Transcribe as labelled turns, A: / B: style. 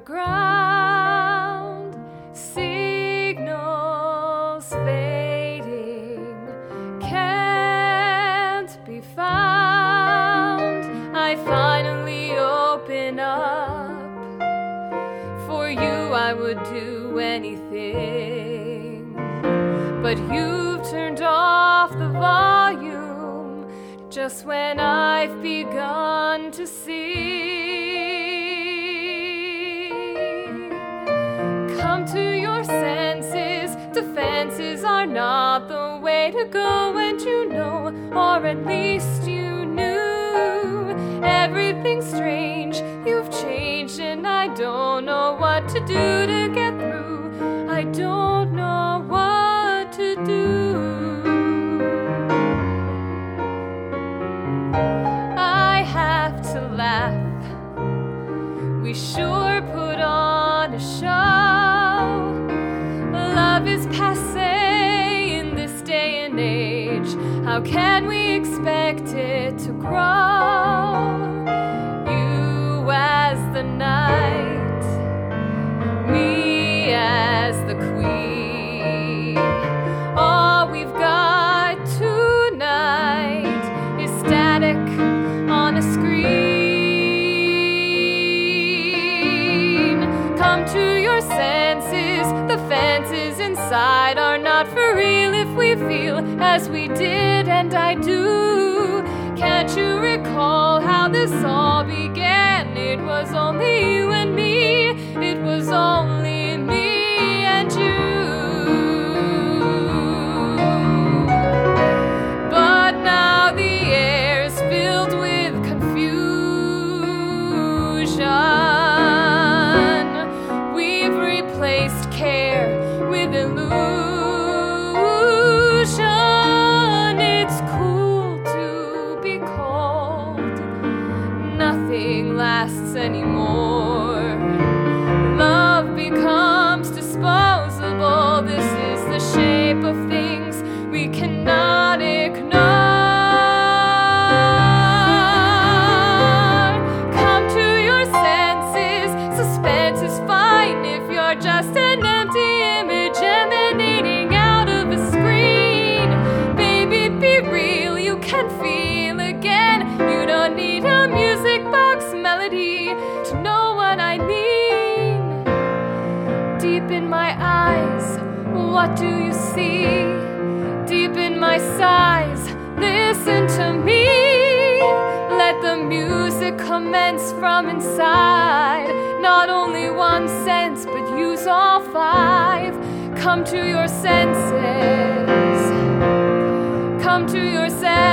A: ground, signals fading, can't be found. I finally open up. For you I would do anything, but you've turned off the volume just when I've begun to sing. Come to your senses, defenses are not the way to go, and you know, or at least you knew, everything's strange, you've changed, and I don't know what to do to get through. I don't know what to do. I have to laugh. We sure put on a show. Love is passé in this day and age. How can we expect it to grow? You as the night, me as the queen. All we've got tonight is static on a screen. Come to your senses, the fences inside are not for real if we feel as we did, and I do. Can't you recall how this all began? It was only you and me, it was only me and you. But now the air is filled with confusion. We've replaced care with illusion. It's cool to be cold. Nothing lasts anymore. Love becomes disposable. This is the shape of things we cannot ignore. Come to your senses. Suspense is fine if you're just an empty image emanating out of a screen. Baby, be real, you can feel again. You don't need a music box melody to know what I mean. Deep in my eyes, what do you see? Deep in my sighs, listen to me. Let the music commence from inside. Not only one sense, but use all five. Come to your senses. Come to your senses.